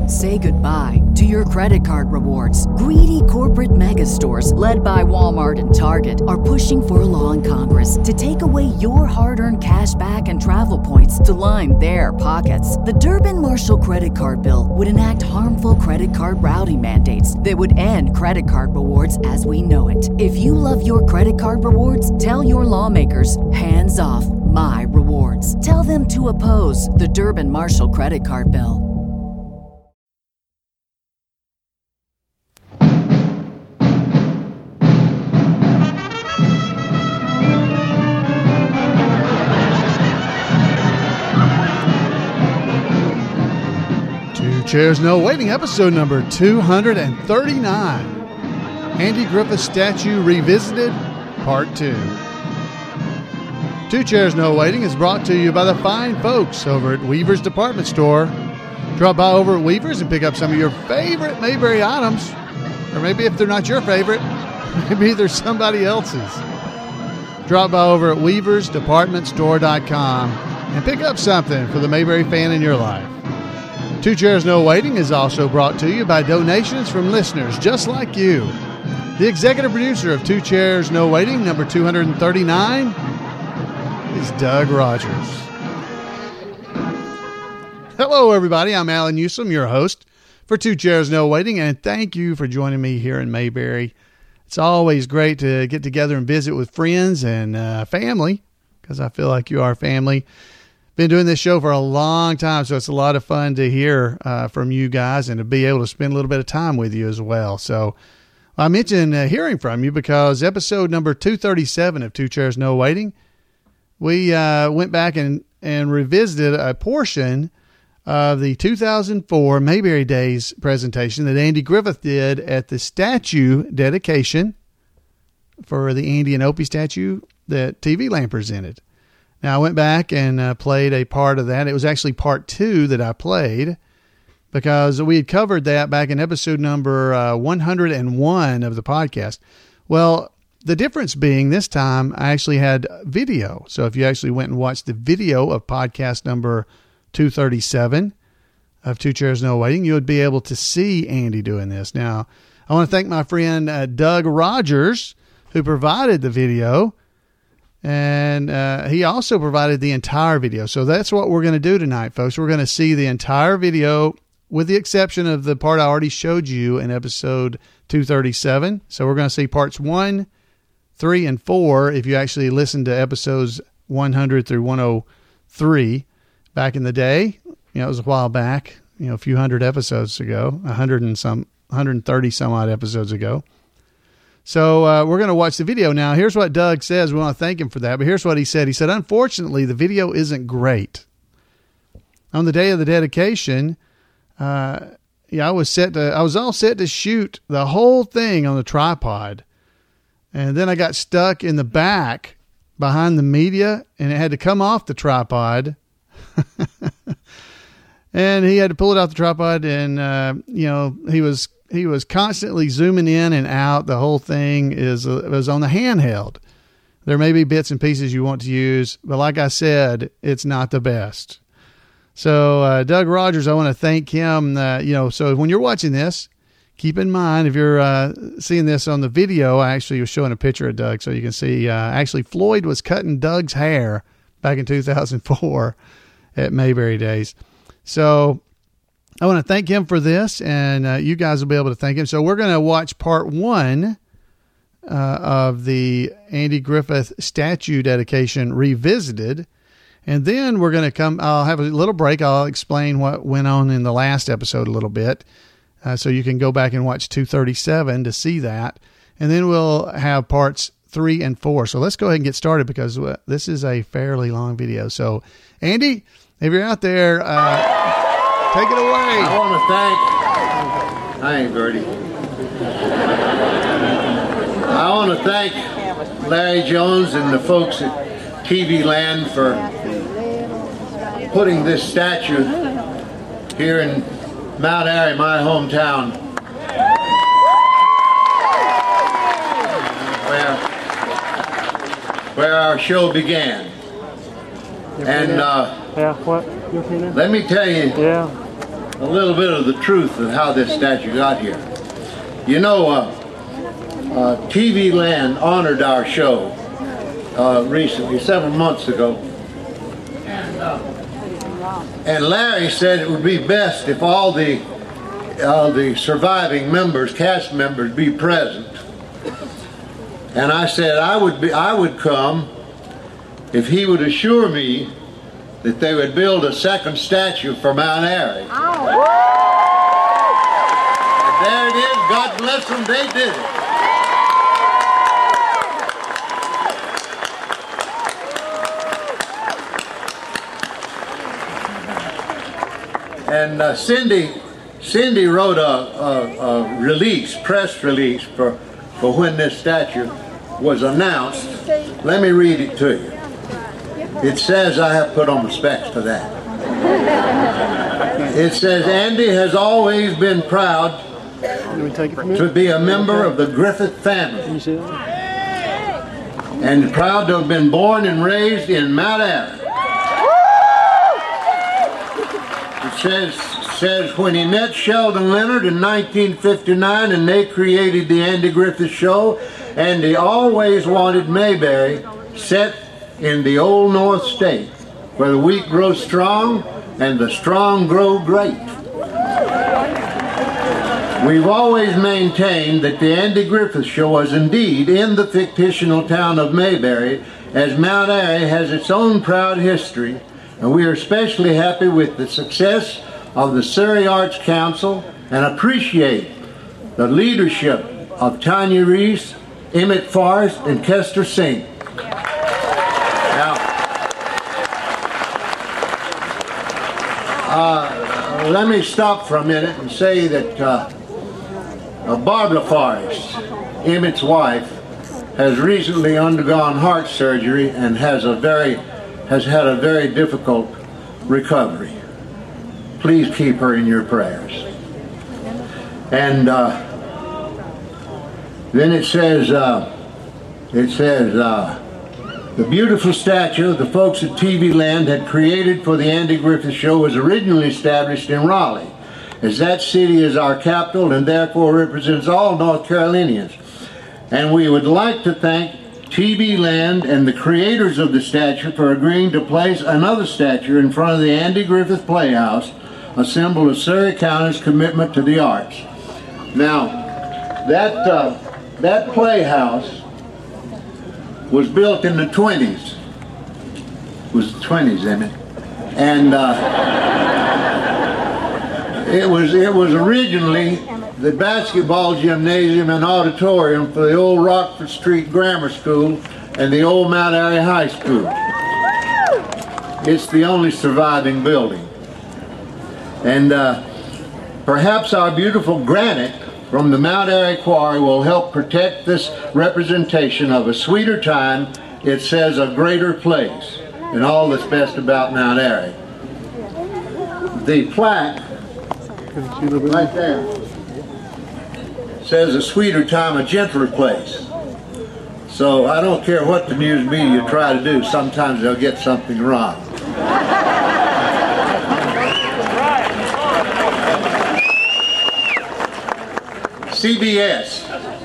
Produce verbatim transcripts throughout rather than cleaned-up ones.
Say goodbye to your credit card rewards. Greedy corporate mega stores, led by Walmart and Target, are pushing for a law in Congress to take away your hard-earned cash back and travel points to line their pockets. The Durbin-Marshall credit card bill would enact harmful credit card routing mandates that would end credit card rewards as we know it. If you love your credit card rewards, tell your lawmakers, hands off my rewards. Tell them to oppose the Durbin-Marshall credit card bill. Chairs No Waiting, episode number two hundred thirty-nine. Andy Griffith Statue Revisited, Part two. Two Chairs No Waiting is brought to you by the fine folks over at Weaver's Department Store. Drop by over at Weaver's and pick up some of your favorite Mayberry items. Or maybe if they're not your favorite, maybe they're somebody else's. Drop by over at weavers department store dot com and pick up something for the Mayberry fan in your life. Two Chairs No Waiting is also brought to you by donations from listeners just like you. The executive producer of Two Chairs No Waiting, number two hundred thirty-nine, is Doug Rogers. Hello, everybody. I'm Alan Newsom, your host for Two Chairs No Waiting, and thank you for joining me here in Mayberry. It's always great to get together and visit with friends and uh, family, because I feel like you are family. Been doing this show for a long time, so it's a lot of fun to hear uh, from you guys and to be able to spend a little bit of time with you as well. So I mentioned uh, hearing from you because episode number two thirty-seven of Two Chairs No Waiting, we uh, went back and, and revisited a portion of the two thousand four Mayberry Days presentation that Andy Griffith did at the statue dedication for the Andy and Opie statue that T V Land presented. Now, I went back and uh, played a part of that. It was actually part two that I played because we had covered that back in episode number uh, one hundred one of the podcast. Well, the difference being this time I actually had video. So if you actually went and watched the video of podcast number two thirty-seven of Two Chairs No Waiting, you would be able to see Andy doing this. Now, I want to thank my friend uh, Doug Rogers, who provided the video. And uh, he also provided the entire video. So that's what we're going to do tonight, folks. We're going to see the entire video with the exception of the part I already showed you in episode two thirty-seven. So we're going to see parts one, three, and four if you actually listen to episodes one hundred through one oh three back in the day. You know, it was a while back, you know, a few hundred episodes ago, one hundred and some, one hundred thirty some odd episodes ago. So uh, we're going to watch the video. Now, here's what Doug says. We want to thank him for that. But here's what he said. He said, unfortunately, the video isn't great. On the day of the dedication, uh, yeah, I was set to, I was all set to shoot the whole thing on the tripod. And then I got stuck in the back behind the media, and it had to come off the tripod. And he had to pull it off the tripod, and, uh, you know, he was... He was constantly zooming in and out. The whole thing is uh, was on the handheld. There may be bits and pieces you want to use, but like I said, it's not the best. So uh, Doug Rogers, I want to thank him. Uh, you know, so when you're watching this, keep in mind if you're uh, seeing this on the video, I actually was showing a picture of Doug, so you can see. Uh, actually, Floyd was cutting Doug's hair back in two thousand four at Mayberry Days. So I want to thank him for this, and uh, you guys will be able to thank him. So we're going to watch part one uh, of the Andy Griffith statue dedication revisited, and then we're going to come. I'll have a little break. I'll explain what went on in the last episode a little bit, uh, so you can go back and watch two thirty-seven to see that, and then we'll have parts three and four. So let's go ahead and get started because uh, this is a fairly long video. So, Andy, if you're out there. Uh, Take it away. I want to thank, hi, Bertie. I want to thank Larry Jones and the folks at T V Land for putting this statue here in Mount Airy, my hometown, where, where our show began. And uh, yeah, what? You okay now? Let me tell you, yeah. a little bit of the truth of how this statue got here. You know, uh, uh, T V Land honored our show uh, recently, several months ago. And, uh, and Larry said it would be best if all the, uh, the surviving members, cast members, be present. And I said I would be, I would come if he would assure me that they would build a second statue for Mount Airy. Oh. And there it is. God bless them. They did it. And uh, Cindy, Cindy wrote a, a, a release, press release for, for when this statue was announced. Let me read it to you. It says, I have put on the specs for that. It says, Andy has always been proud to be a member of the Griffith family and proud to have been born and raised in Mount Airy. It says, says when he met Sheldon Leonard in nineteen fifty-nine and they created the Andy Griffith Show, Andy always wanted Mayberry set in the Old North State, where the weak grow strong and the strong grow great. We've always maintained that the Andy Griffith Show was indeed in the fictional town of Mayberry, as Mount Airy has its own proud history, and we are especially happy with the success of the Surrey Arts Council and appreciate the leadership of Tanya Reese, Emmett Forrest, and Kester Singh. Uh, let me stop for a minute and say that uh, uh, Barbara Forrest, Emmett's wife, has recently undergone heart surgery and has a very, has had a very difficult recovery. Please keep her in your prayers. And uh, then it says, uh, it says. Uh, The beautiful statue the folks at T V Land had created for the Andy Griffith Show was originally established in Raleigh, as that city is our capital and therefore represents all North Carolinians. And we would like to thank T V Land and the creators of the statue for agreeing to place another statue in front of the Andy Griffith Playhouse, a symbol of Surrey County's commitment to the arts. Now, that, uh, that playhouse was built in the twenties. It was the twenties, isn't it? And uh, it was it was originally the basketball gymnasium and auditorium for the old Rockford Street Grammar School and the old Mount Airy High School. It's the only surviving building. And uh, perhaps our beautiful granite from the Mount Airy Quarry will help protect this representation of a sweeter time, it says a greater place, and all that's best about Mount Airy. The plaque, right there, says a sweeter time, a gentler place. So I don't care what the news media try to do, sometimes they'll get something wrong. C B S.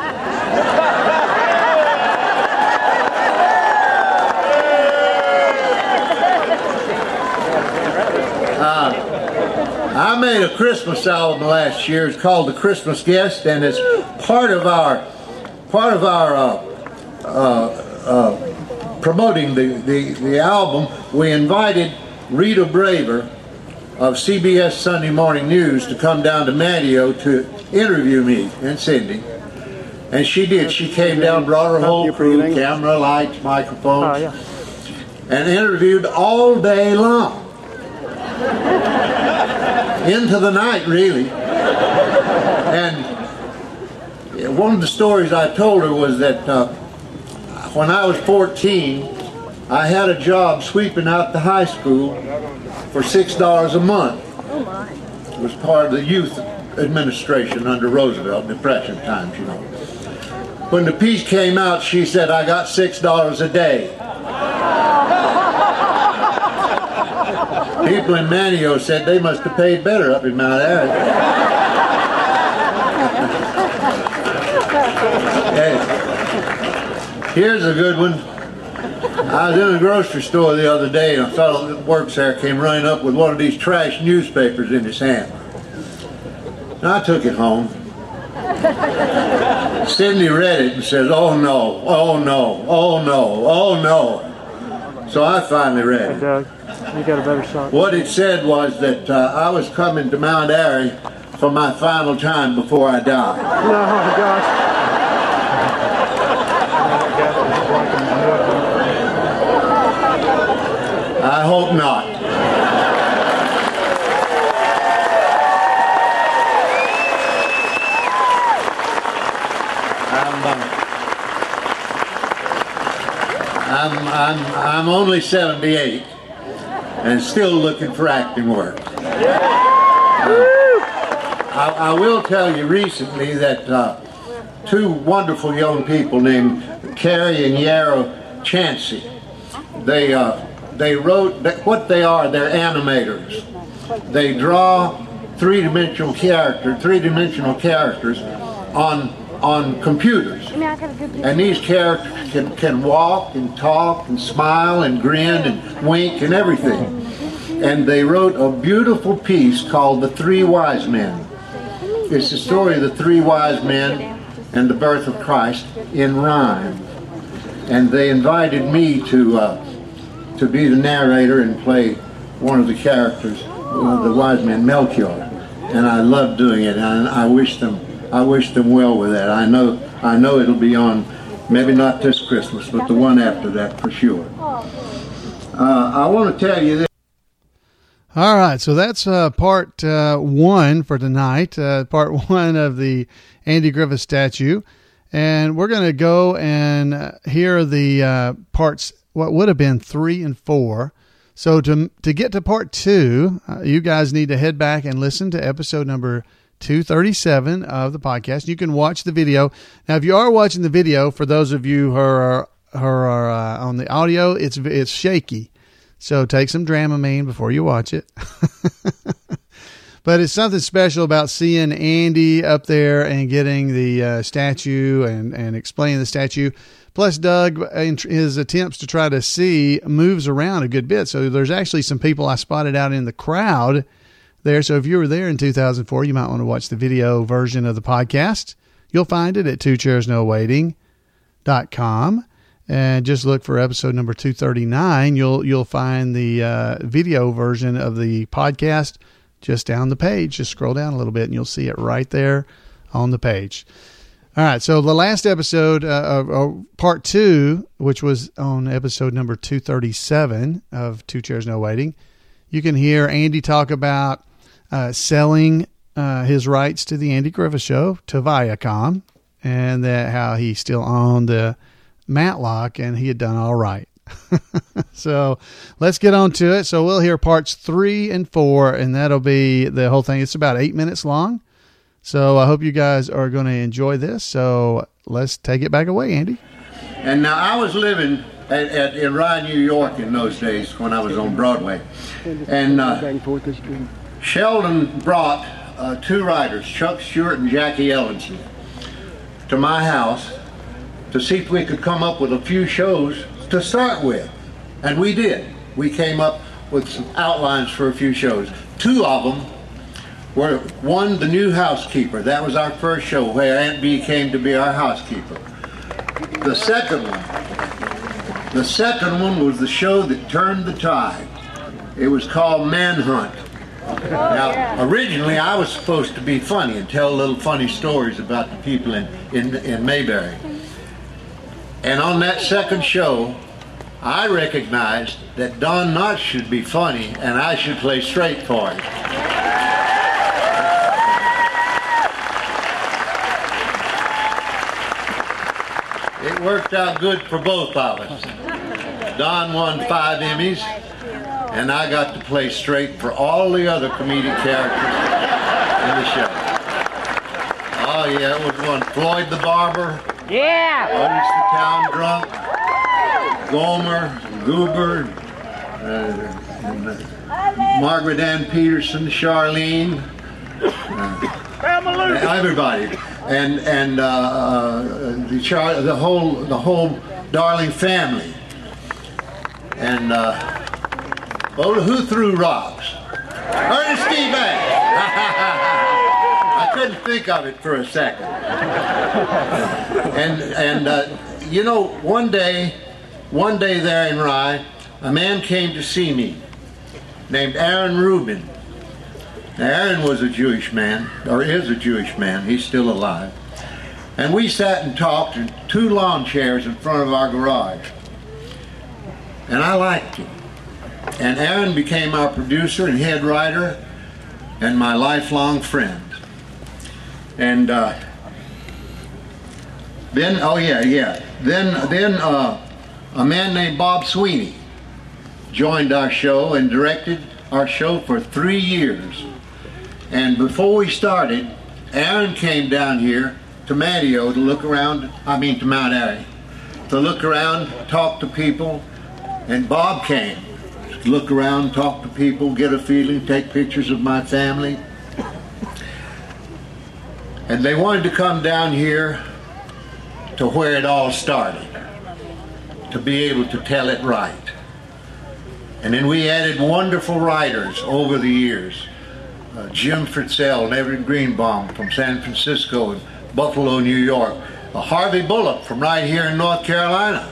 Uh, I made a Christmas album last year. It's called The Christmas Guest, and it's part of our part of our uh, uh, uh, promoting the, the the album. We invited Rita Braver of C B S Sunday Morning News to come down to Matteo to interview me and Cindy, and she did. She came down, brought her whole crew, camera, lights, microphones, and interviewed all day long, into the night really. And one of the stories I told her was that uh, when I was fourteen, I had a job sweeping out the high school for six dollars a month. It was part of the youth administration under Roosevelt, Depression times, you know. When the piece came out, she said, I got six dollars a day. People in Manio said they must have paid better up in Mount Airy. Hey, here's a good one. I was in the grocery store the other day, and a fellow that works there came running up with one of these trash newspapers in his hand. And I took it home. Sidney read it and says, "Oh no, oh no, oh no, oh no." So I finally read it. Hey Doug, you got a better shot. What it said was that uh, I was coming to Mount Airy for my final time before I died. No, gosh. I hope not. I'm, uh, I'm, I'm, I'm only seventy-eight and still looking for acting work. Uh, I, I will tell you recently that uh, two wonderful young people named Carrie and Yarrow Chansey, they uh, they wrote that what they are. They're animators. They draw three-dimensional character, three-dimensional characters on on computers. And these characters can, can walk and talk and smile and grin and wink and everything. And they wrote a beautiful piece called The Three Wise Men. It's the story of the three wise men and the birth of Christ in rhyme. And they invited me to uh, to be the narrator and play one of the characters, one of the wise men, Melchior. And I loved doing it, and I wish them I wish them well with that. I know I know it'll be on, maybe not this Christmas, but the one after that for sure. Uh, I want to tell you this. All right, so that's uh, part uh, one for tonight, uh, part one of the Andy Griffith statue. And we're going to go and uh, hear the uh, parts, what would have been three and four. So to to get to part two, uh, you guys need to head back and listen to episode number two thirty-seven of the podcast. You can watch the video. Now, if you are watching the video, for those of you who are, who are uh, on the audio, it's it's shaky. So take some Dramamine before you watch it. But it's something special about seeing Andy up there and getting the uh, statue and, and explaining the statue. Plus, Doug, in his attempts to try to see, moves around a good bit. So there's actually some people I spotted out in the crowd there. So if you were there in two thousand four, you might want to watch the video version of the podcast. You'll find it at two chairs no waiting dot com. And just look for episode number two thirty-nine. You'll you'll find the uh, video version of the podcast just down the page. Just scroll down a little bit and you'll see it right there on the page. All right, so the last episode, uh, uh, part two, which was on episode number two thirty-seven of Two Chairs No Waiting, you can hear Andy talk about uh, selling uh, his rights to the Andy Griffith Show to Viacom, and that how he still owned the Matlock and he had done all right. So let's get on to it. So we'll hear parts three and four, and that'll be the whole thing. It's about eight minutes long. So I hope you guys are going to enjoy this. So let's take it back away, Andy. And now I was living at, at, in Rye, New York in those days when I was on Broadway. And uh, Sheldon brought uh, two writers, Chuck Stewart and Jackie Ellenson, to my house to see if we could come up with a few shows to start with. And we did. We came up with some outlines for a few shows. Two of them were, one, The New Housekeeper. That was our first show where Aunt Bee came to be our housekeeper. The second one, the second one was the show that turned the tide. It was called Manhunt. Now, originally I was supposed to be funny and tell little funny stories about the people in, in, in Mayberry. And on that second show, I recognized that Don Knotts should be funny and I should play straight for him. It worked out good for both of us. Don won five Emmys, and I got to play straight for all the other comedic characters in the show. Oh yeah, it was one. Floyd the Barber. Yeah! Otis the Town Drunk. Gomer, Goober. Uh, and, uh, Margaret Ann Peterson, Charlene, uh, everybody, and and uh, uh, the Char the whole the whole Darling family. And uh, oh, who threw rocks? Ernest D. Banks. I couldn't think of it for a second. And and uh, you know, one day, one day there in Rye, a man came to see me named Aaron Rubin. Now, Aaron was a Jewish man, or is a Jewish man. He's still alive. And we sat and talked in two lawn chairs in front of our garage. And I liked him. And Aaron became our producer and head writer and my lifelong friend. And uh, then, oh yeah, yeah. Then, then uh, a man named Bob Sweeney joined our show and directed our show for three years. And before we started, Aaron came down here to Matteo to look around, I mean to Mount Airy, to look around, talk to people, and Bob came to look around, talk to people, get a feeling, take pictures of my family. And they wanted to come down here to where it all started, to be able to tell it right. And then we added wonderful writers over the years. Uh, Jim Fritzell and Everett Greenbaum from San Francisco and Buffalo, New York. Uh, Harvey Bullock from right here in North Carolina.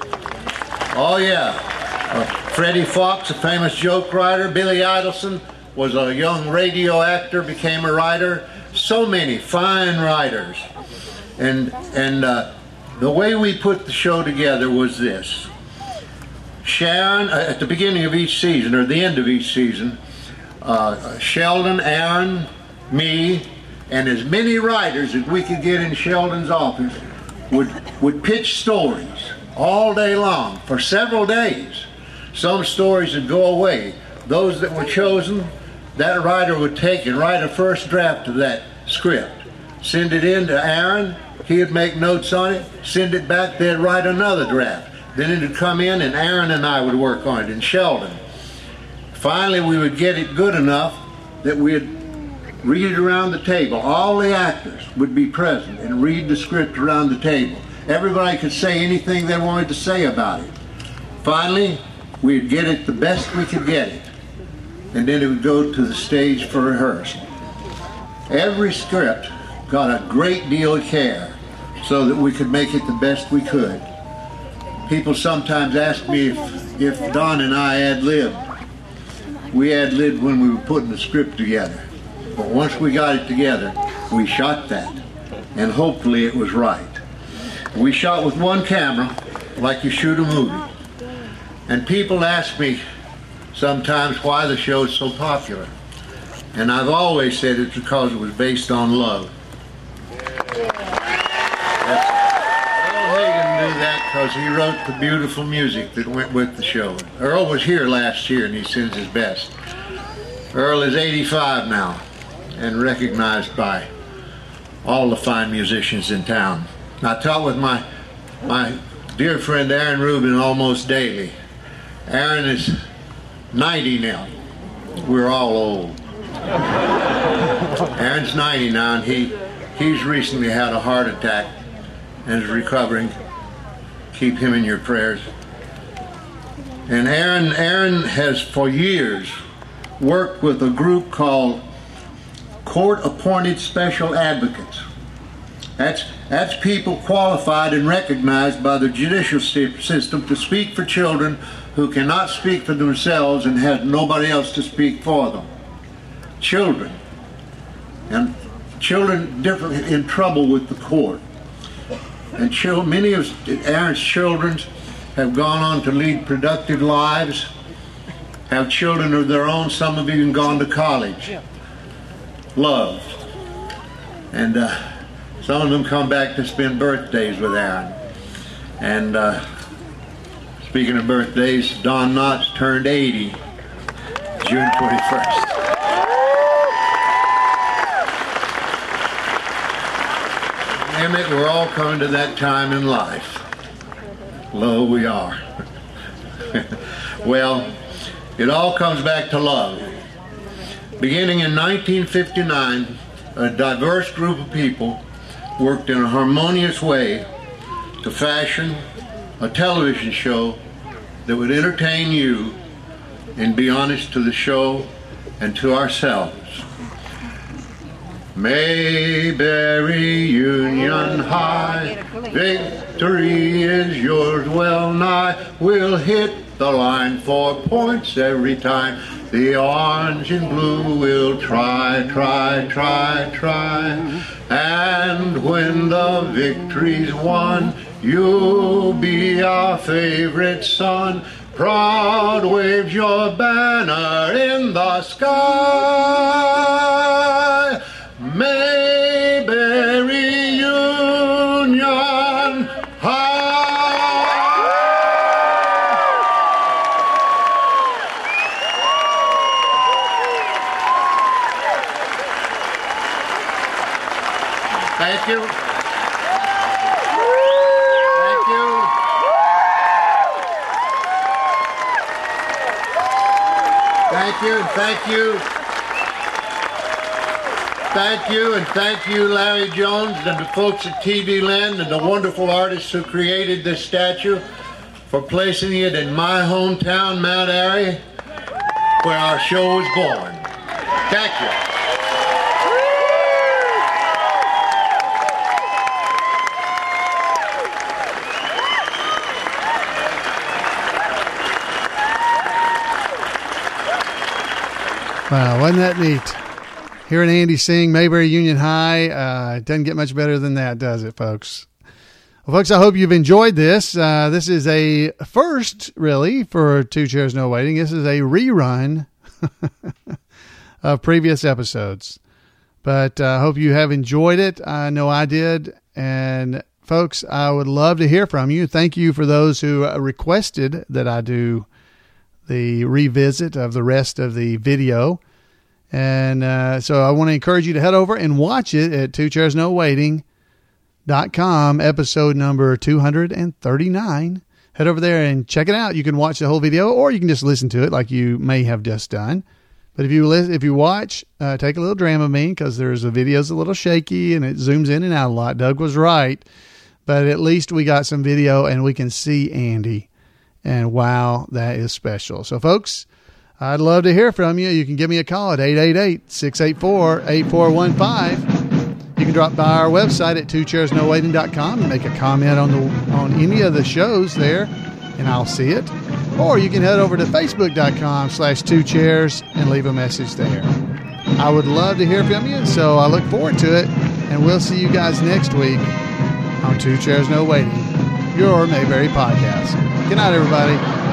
Oh yeah. Uh, Freddie Fox, a famous joke writer. Billy Idelson was a young radio actor, became a writer. So many fine writers. And, and uh, the way we put the show together was this. Sharon, uh, at the beginning of each season, or the end of each season, uh, Sheldon, Aaron, me, and as many writers as we could get in Sheldon's office would, would pitch stories all day long for several days. Some stories would go away. Those that were chosen, that writer would take and write a first draft of that script, send it in to Aaron, he'd make notes on it, send it back, they'd write another draft. Then it would come in and Aaron and I would work on it, and Sheldon. Finally we would get it good enough that we'd read it around the table. All the actors would be present and read the script around the table. Everybody could say anything they wanted to say about it. Finally, we'd get it the best we could get it. And then it would go to the stage for rehearsal. Every script got a great deal of care so that we could make it the best we could. People sometimes ask me if, if Don and I ad-libbed. We ad-libbed when we were putting the script together. But once we got it together, we shot that. And hopefully it was right. We shot with one camera, like you shoot a movie. And people ask me sometimes why the show is so popular. And I've always said it's because it was based on love. Earl Hagen knew that because he wrote the beautiful music that went with the show. Earl was here last year and he sends his best. Earl is eighty-five now and recognized by all the fine musicians in town. I talk with my, my dear friend Aaron Rubin almost daily. Aaron is ninety now. We're all old. Aaron's ninety now, and he he's recently had a heart attack and is recovering. Keep him in your prayers. And Aaron Aaron has for years worked with a group called Court-Appointed Special Advocates. That's that's people qualified and recognized by the judicial system to speak for children who cannot speak for themselves and have nobody else to speak for them. Children. And children different in trouble with the court. And children, many of Aaron's children have gone on to lead productive lives, have children of their own, some have even gone to college. Loved. And uh, some of them come back to spend birthdays with Aaron. And uh, speaking of birthdays, Don Knotts turned eighty, June twenty-first. Damn it, we're all coming to that time in life. Lo, we are. Well, It all comes back to love. Beginning in nineteen fifty-nine, a diverse group of people worked in a harmonious way to fashion a television show that would entertain you and be honest to the show and to ourselves. Mayberry Union High, victory is yours well nigh. We'll hit the line for points every time. The orange and blue will try, try, try, try. And when the victory's won, you'll be our favorite son. Proud waves your banner in the sky. Mayberry Union High. Thank you. Thank you. Thank you, thank you. Thank you, and thank you, Larry Jones, and the folks at T V Land and the wonderful artists who created this statue for placing it in my hometown, Mount Airy, where our show was born. Thank you. Wow, wasn't that neat? Hearing Andy sing Mayberry Union High, uh, it doesn't get much better than that, does it, folks? Well, folks, I hope you've enjoyed this. Uh, this is a first, really, for Two Chairs No Waiting. This is a rerun of previous episodes. But I uh, hope you have enjoyed it. I know I did. And, folks, I would love to hear from you. Thank you for those who requested that I do the revisit of the rest of the video. And uh, so I want to encourage you to head over and watch it at two chairs no waiting dot com, episode number two hundred thirty-nine. Head over there and check it out. You can watch the whole video, or you can just listen to it like you may have just done. But if you listen, if you watch, uh, take a little Dramamine, because there's the video's a little shaky and it zooms in and out a lot. Doug was right. But at least we got some video and we can see Andy. And wow, that is special. So, folks, I'd love to hear from you. You can give me a call at eight eight eight, six eight four, eight four one five. You can drop by our website at two chairs no waiting dot com and make a comment on the on any of the shows there, and I'll see it. Or you can head over to facebook dot com slash two chairs and leave a message there. I would love to hear from you, so I look forward to it. And we'll see you guys next week on Two Chairs No Waiting, your Mayberry podcast. Good night, everybody.